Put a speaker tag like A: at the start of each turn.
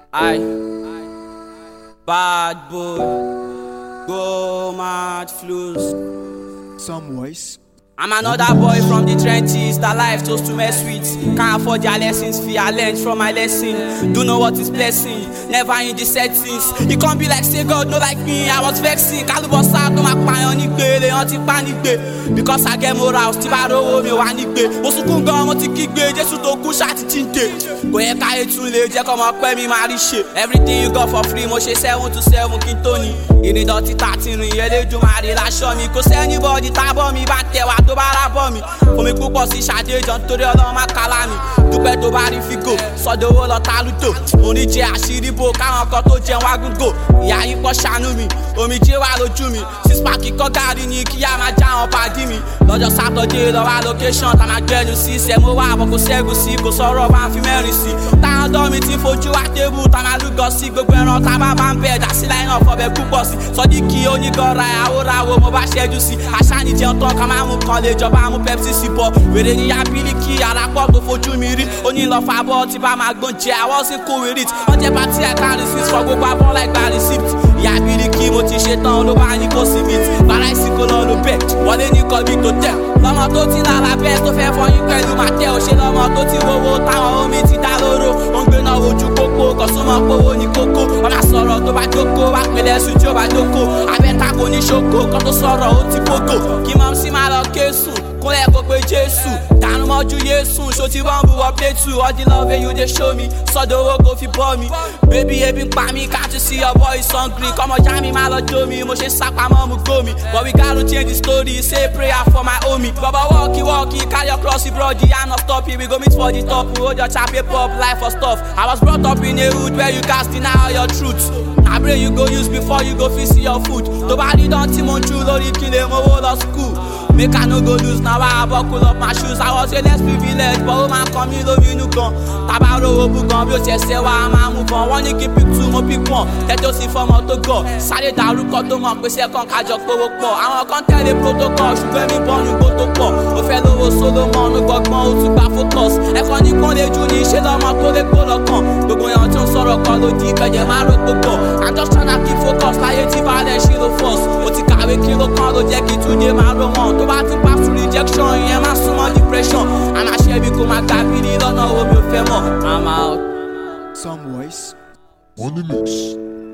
A: I bad boy, go mad flows.
B: Some voice.
A: I'm another boy from the trenches that life chose to mess with. Can't afford their lessons, fear I learned from my lesson. Do know what is blessing, never in the settings. It can't be like say God, no like me, I was vexing. Kalubosa to my pan nigbe, they anti panic. Because I get more out, Tibaro, me one nigbe. Osukunga, moti kigbe, Jesu to kush at tinte. Go here, Kai Tule, Jacob, me marishe. Everything you got for free, Moshe 7 to 7 Kintoni. You need dirty 13, you do my relation. Cause anybody tab on me, back there. To bára bọ́ mi fún mi púpọ̀ sí ṣàdéjọ́ nítorí ọlọ́run má kálá mi dúpẹ́ tó bá rí fígò sọ́dọ̀wọ́ lọ ta lúdò mo ní jẹ àṣírí bò káwọn kan tó jẹun wágúngò ìyá yín kọ́ ṣàánú mi omijé wà lójú mi síspákì kọ́ gàrí ni kí á máa já wọn pàdí mi lọ́jọ́ sátọ̀dé lọ́wọ́ location tá máa gbẹ́nu sí sẹ́mo wà àbọ̀ kò ṣẹ́gun sí kò sọ̀rọ̀ bá ń fi mẹ́rin sí táwọn dán mi ti fojú wá tébù tá máa lúgọ sí gbogbo ẹran tá bá máa ń bẹ̀ dá sí láì náà fọbẹ̀ púpọ̀ sí sọdíkì onígọ̀ọ́ra àwòrán mo bá ṣẹ́jú sí àṣà ni jẹun tán ká máa mú kan lè jọba mú pepsi sí bọ wèrè ní abiliki arápọ̀ tó fojú mi rí onílọ́fà bọ́ tí bá máa gbọ́n jẹ àwọn sì kó wèrè tí wọ́n jẹ́ pàtí ẹ̀ka receipt fọ gbogbo abọ́ láì gba receipt ìyá abiliki mo ti ṣe tán ló bá ní kó sí bit bàrá ìsìnkú lọ ló bẹ̀ wọlé ní kọ́bí tó tẹ̀ lọ́mọ tó ti lára bẹ́ẹ̀ tó fẹ́ fọyín pẹ̀lú màtẹ́ òṣè lọ́mọ tó ti wowó táwọn omi ti dá lóró ó ń gbé náà ojú kókó kọ̀súnmọ́ pówó ní kókó wọ́n máa sọ̀rọ̀ tó bá jókòó wá pèlè ẹ̀sùn tí ó bá jókòó abẹ́ta kò ní ṣoko kan tó sọ̀rọ̀ ó ti bógò kí mọ́ sí máa lọ kéésùn kúnlẹ̀ kó pé Jésù dànù mọ́jú Yésù ṣó ti bọ́ǹbù wọ plẹ̀tù all the love you dey show me sọ́dọ̀ owó kò fi bọ́ mi baby ebi ń pa mí can't you see your boy is hungry kọ́mọ já mi má lọ jó mi mo ṣe sápamọ́ mu gbó mi but we gotta change the story say prayer for my homie baba walkie carry your cross bro the hand of stop we go meet for the top hold your chape pop life for stuff I was brought up in a hood where you can't deny all your truth na brain you go use before you go fit see your food tó bá rí dán tí mo ńjú lórí kí lè mowó lọ school. Make I no go lose now I buckle up my shoes I was a less privileged but woman come in love you no gun Tabaro obu gun bí o ṣe ṣe wá máa mú gan wọ́n ní kí pick two mo pick one tẹ́tọ́ sí fọmọ tó gọ̀ sáré dárúkọ tó mọ̀ pé sẹ́kàn kájọ pówó pọ̀ àwọn kan tẹ̀lé protocol ṣùgbọ́n mi bọ́ọ̀nù gbó tó pọ̀ ó fẹ́ lówó Solomon ó gbọ́gbọ́n ó tún gba focus ẹ̀kọ́ ní kún lè jù ní ṣé lọ́mọ tó lè kó lọ́kàn gbogbo èèyàn tó ń sọ̀rọ̀ kan ló di ìpẹ̀jẹ̀ máa rò gbogbo I'm just tryna keep focus láyé tí balẹ̀ ṣí ló force ó ti kàwé kí ló kàn ló jẹ́ kí túnde máa rò wọ́n tó bá ti pass through rejection yẹn máa súnmọ́ depression a máa ṣe bí kò máa gbà bí ní lọ́nà wo mi ò fẹ́ mọ̀ I'm out.
B: Some voice.
C: On the mix.